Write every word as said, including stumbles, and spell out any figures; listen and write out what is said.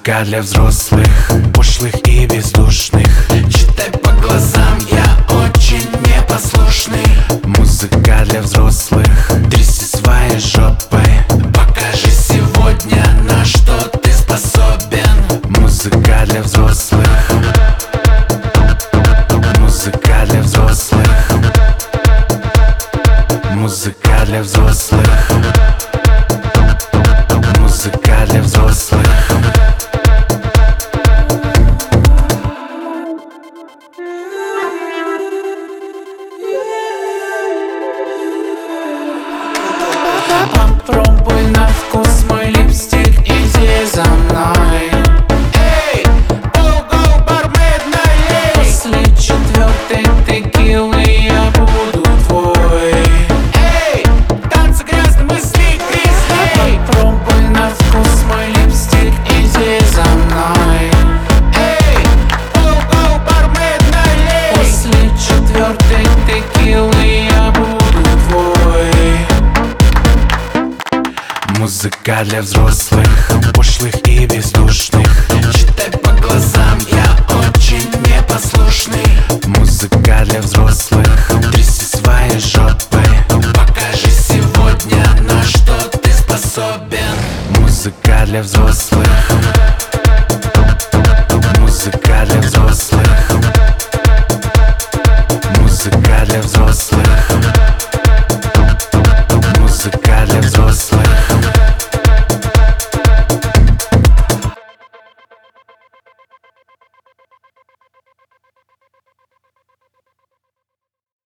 Музыка для взрослых, пошлых и бездушных. Читай по глазам, я очень непослушный. Музыка для взрослых, тряси своей жопой. Покажи сегодня, на что ты способен. Музыка для взрослых. Музыка для взрослых. Музыка для взрослых. Музыка для взрослых. Попробуй на вкус мой липстик, иди за мной. Эй, go-go, бармен, налей. После четвертой текилы я буду твой. Эй, танцы грязные, мысли грязные. Попробуй на вкус мой липстик, иди за мной. Эй, go-go, бармен, налей. После четвертой текилы я буду твой. Музыка для взрослых, пошлых и бездушных. Читай по глазам, я очень непослушный. Музыка для взрослых, тряси своей жопой. Покажи сегодня, на что ты способен. Музыка для взрослых.